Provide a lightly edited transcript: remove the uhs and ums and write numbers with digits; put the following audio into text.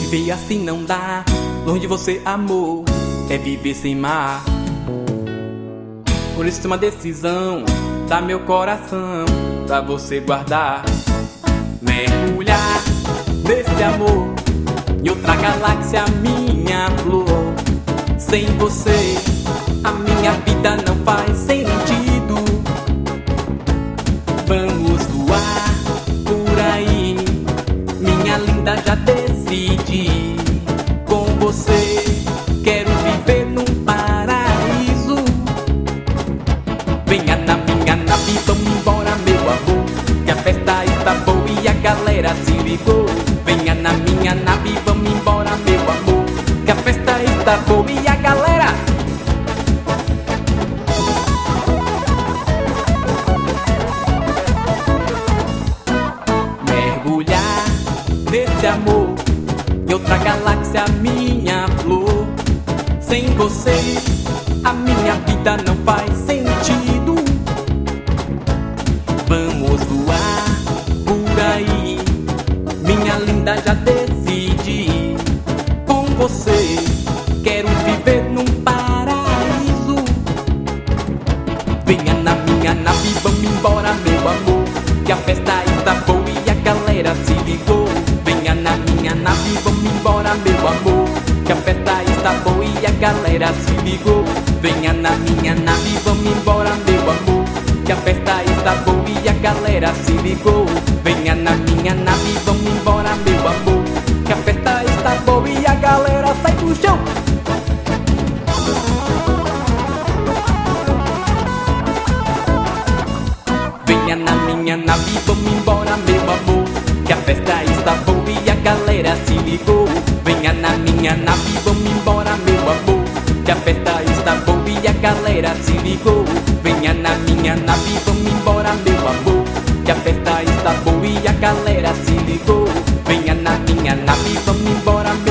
Viver assim não dá, longe de você, amor, é viver sem mar. Por isso uma decisão, dá meu coração pra você guardar. Mergulhar nesse amor, em outra galáxia, minha flor. Sem você, a minha vida não faz sentido. Vamos voar por aí, minha linda, já decidi. Com você, quero viver num paraíso. Venha na minha nave, vamos embora, meu amor, que a festa está boa e a galera se ligou. Venha na minha nave, vamos embora, meu amor, que a festa está boa e a galera... Mergulhar nesse amor, em outra galáxia, minha flor. Sem você, a minha vida não faz sentido. Vamos voar por aí, minha linda, já decidi. Com você, quero viver num paraíso. Venha na minha nave, vamos embora, meu amor, que a festa está boa e a galera se ligou. Venha na minha nave, vamos embora, meu amor, que a festa está boa e a galera se ligou. Venha na minha nave, vamos embora, meu amor, que a festa está boa e a galera se ligou. Venha na minha nave, vamos embora, meu amor, que a festa está boa e a galera sai do chão. Venha na minha nave, vamos embora, meu amor, que a festa está boa e a galera se ligou. Venha na minha nave, vamos embora, meu amor, que a festa está boa e a galera se ligou. Venha na minha nave, vamos embora, meu amor, que a festa está boa e a galera se ligou. Venha na minha nave, vamos embora,